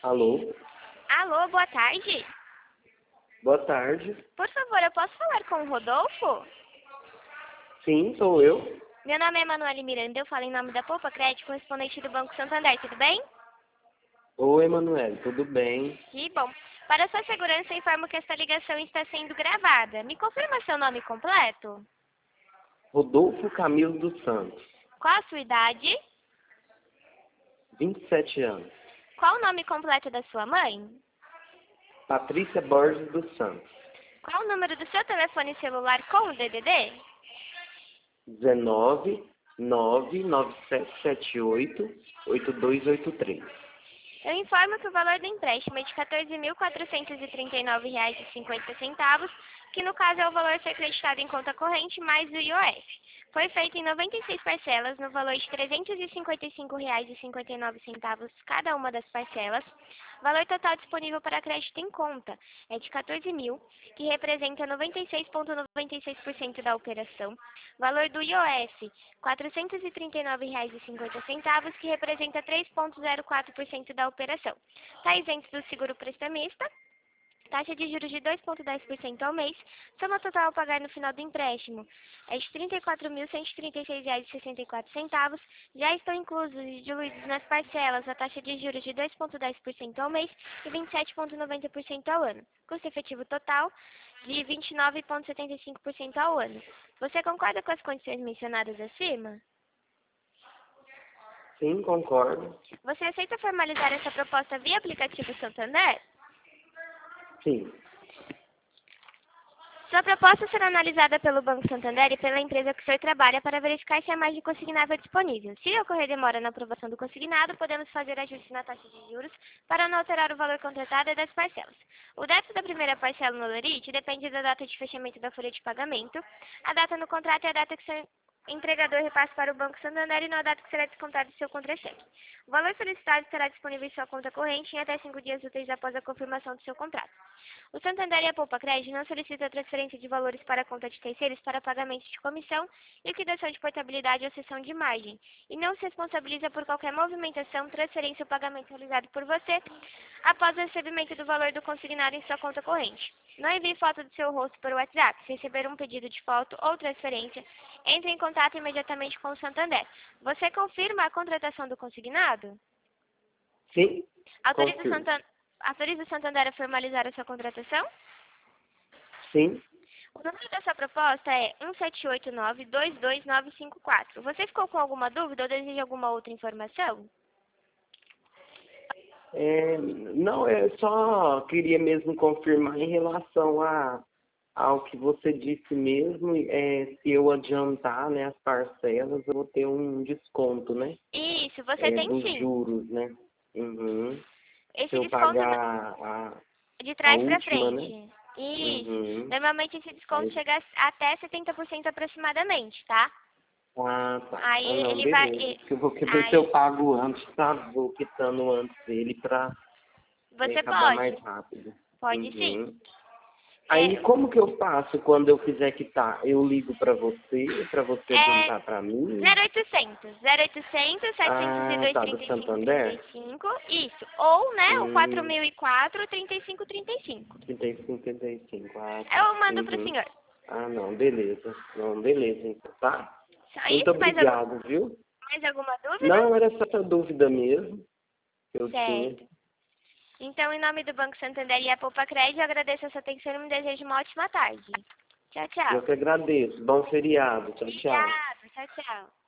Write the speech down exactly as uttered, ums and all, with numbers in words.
Alô? Alô, boa tarde. Boa tarde. Por favor, eu posso falar com o Rodolfo? Sim, sou eu. Meu nome é Emanuele Miranda, eu falo em nome da Poupa Crédito, correspondente do Banco Santander, tudo bem? Oi, Emanuele, tudo bem? Que bom. Para sua segurança, informo que esta ligação está sendo gravada. Me confirma seu nome completo? Rodolfo Camilo dos Santos, Qual a sua idade? vinte e sete anos. Qual o nome completo da sua mãe? Patrícia Borges dos Santos, Qual o número do seu telefone celular com o D D D? dezenove, nove nove sete sete oito, oito dois oito três. Eu informo que o valor do empréstimo é de quatorze mil quatrocentos e trinta e nove reais e cinquenta centavos, que no caso é o valor a ser acreditado em conta corrente mais o I O F. Foi feito em noventa e seis parcelas, no valor de trezentos e cinquenta e cinco reais e cinquenta e nove centavos cada uma das parcelas. Valor total disponível para crédito em conta é de quatorze mil, que representa noventa e seis vírgula noventa e seis por cento da operação. Valor do I O F, quatrocentos e trinta e nove reais e cinquenta centavos, que representa três vírgula zero quatro por cento da operação. Está isento do seguro prestamista. Taxa de juros de dois vírgula dez por cento ao mês. Soma total a pagar no final do empréstimo é de trinta e quatro mil cento e trinta e seis reais e sessenta e quatro centavos. Já estão inclusos e diluídos nas parcelas a taxa de juros de dois vírgula dez por cento ao mês e vinte e sete vírgula noventa por cento ao ano. Custo efetivo total de vinte e nove vírgula setenta e cinco por cento ao ano. Você concorda com as condições mencionadas acima? Sim, concordo. Você aceita formalizar essa proposta via aplicativo Santander? Sim. Sua proposta será analisada pelo Banco Santander e pela empresa que o senhor trabalha para verificar se há mais de consignável disponível. Se ocorrer demora na aprovação do consignado, podemos fazer ajuste na taxa de juros para não alterar o valor contratado e das parcelas. O débito da primeira parcela no Lerite depende da data de fechamento da folha de pagamento. A data no contrato é a data que o entregador repassa para o Banco Santander e não a data que será descontado do seu contra-cheque. O valor solicitado estará disponível em sua conta corrente em até cinco dias úteis após a confirmação do seu contrato. O Santander e a Poupa Crédito não solicitam a transferência de valores para a conta de terceiros para pagamento de comissão, liquidação de portabilidade ou cessão de margem, e não se responsabiliza por qualquer movimentação, transferência ou pagamento realizado por você após o recebimento do valor do consignado em sua conta corrente. Não envie foto do seu rosto para o WhatsApp. Se receber um pedido de foto ou transferência, entre em contato imediatamente com o Santander. Você confirma a contratação do consignado? Sim, Autoriza o confirmo. Santander, autoriza o Santander a formalizar a sua contratação? Sim. O número da sua proposta é um sete oito nove, dois dois nove cinco quatro. Você ficou com alguma dúvida ou deseja alguma outra informação? É, não, eu só queria mesmo confirmar em relação a, ao que você disse mesmo, é, se eu adiantar, né, as parcelas, eu vou ter um desconto, né? Isso, você É, tem dos sim. juros, né? Uhum. Se Esse eu desconto pagar a, de a trás para última, né? frente. Isso. Uhum. Normalmente esse desconto Aí, chega a até setenta por cento aproximadamente, tá? ah, tá. Aí Ah, não, ele vai... beleza. e- Porque eu vou ver se Aí eu pago antes, tá? Vou quitando antes dele pra é, você acabar pode. mais rápido. Pode sim. Uhum. Aí, É, como que eu faço quando eu quiser quitar? Eu ligo pra você, pra você é adiantar pra mim? zero oitocentos, zero oitocentos, setecentos e Ah, dois, tá, do trinta e cinco, trinta e Santander? cinco. Isso. Ou, né, o quatro Hum, mil e quatro, trinta e cinco, trinta e cinco. trinta e cinco, trinta e cinco. Ah, tá. Eu mando pro Uhum. senhor. Ah, não, beleza. Não, beleza, então, tá? Só Muito isso? Mais, algum, obrigado, viu? mais alguma dúvida? Não, era só essa dúvida mesmo que eu tinha. Certo. Então, em nome do Banco Santander e a Poupa Crédito, eu agradeço a sua atenção e me desejo uma ótima tarde. Tchau, Eu tchau. que agradeço. Bom feriado. Tchau, tchau. Obrigada. Tchau, tchau.